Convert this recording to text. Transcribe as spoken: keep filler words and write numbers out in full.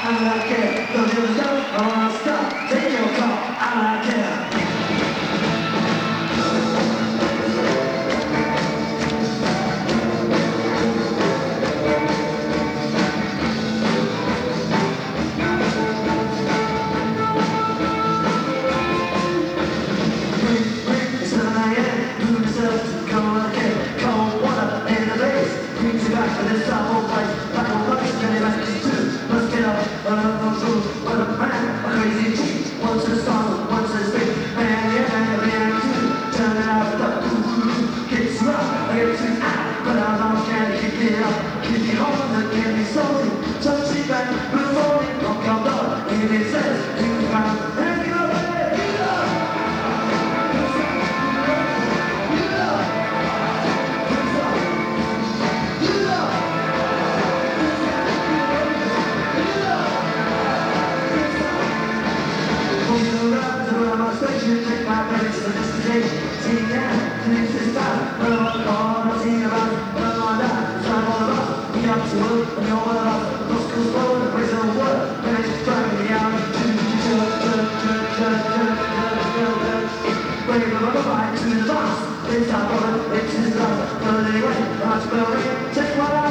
I don't care. Don't give a stuff, I wanna stop. Take your call, I don't care. Back to this awful place, back on lunch, many messages too. Let's get up, but I'm not true, but a man, a crazy cheat. Once a song, once a speak, man, yeah, man, man, too. Turn it out, but ooh, gets rough, I get too out, but I'm not gonna keep it up. Keep it on, and get me slowly. Touch it back, before it, rock your blood, and it says, you found, and get away. Take my place to destination. See now, finish this time. But I'm gone, I'll see about it. But I'm on that, it's not all of us. We got to work, and you're one of us. No school's slow, the place don't work. And it's just driving me out. Wait, but I'm right to the boss. It's our brother, it's his love. But anyway, I'm not spelling. Take my